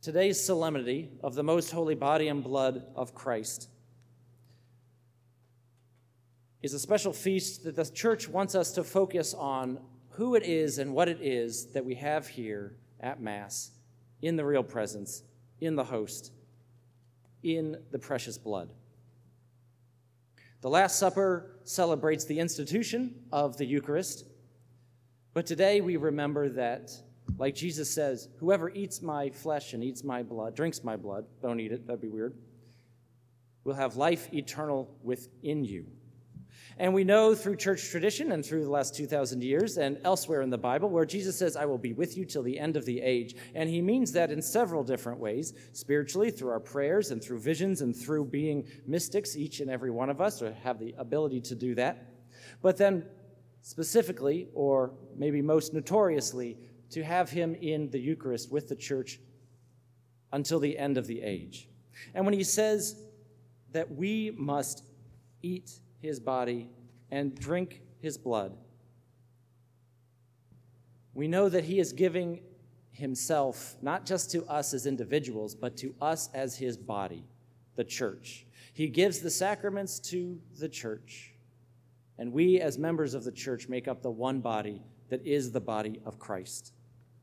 Today's solemnity of the most holy body and blood of Christ is a special feast that the church wants us to focus on who it is and what it is that we have here at Mass, in the real presence, in the host, in the precious blood. The Last Supper celebrates the institution of the Eucharist, but today we remember that, like Jesus says, whoever eats my flesh and eats my blood, drinks my blood, don't eat it, that'd be weird, will have life eternal within you. And we know through church tradition and through the last 2,000 years and elsewhere in the Bible where Jesus says, I will be with you till the end of the age. And he means that in several different ways, spiritually, through our prayers and through visions and through being mystics, each and every one of us, or have the ability to do that. But then specifically, or maybe most notoriously, to have him in the Eucharist with the church until the end of the age. And when he says that we must eat his body and drink his blood, we know that he is giving himself not just to us as individuals, but to us as his body, the church. He gives the sacraments to the church, and we as members of the church make up the one body that is the body of Christ.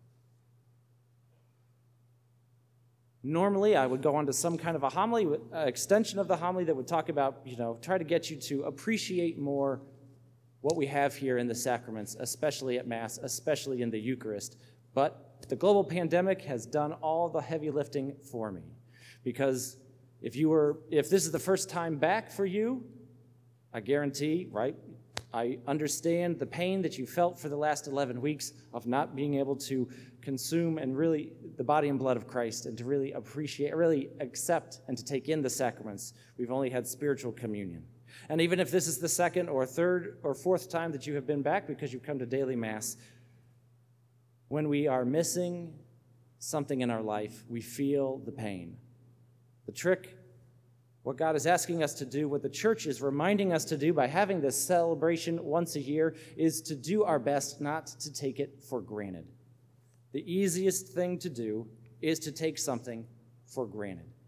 Normally, I would go on to some kind of a homily, extension of the homily that would talk about, try to get you to appreciate more what we have here in the sacraments, especially at Mass, especially in the Eucharist. But the global pandemic has done all the heavy lifting for me. Because if this is the first time back for you, I guarantee, right? I understand the pain that you felt for the last 11 weeks of not being able to consume and really the body and blood of Christ and to really appreciate, really accept and to take in the sacraments. We've only had spiritual communion. And even if this is the second or third or fourth time that you have been back because you've come to daily Mass, when we are missing something in our life, we feel the pain. The trick, what God is asking us to do, what the church is reminding us to do by having this celebration once a year, is to do our best not to take it for granted. The easiest thing to do is to take something for granted.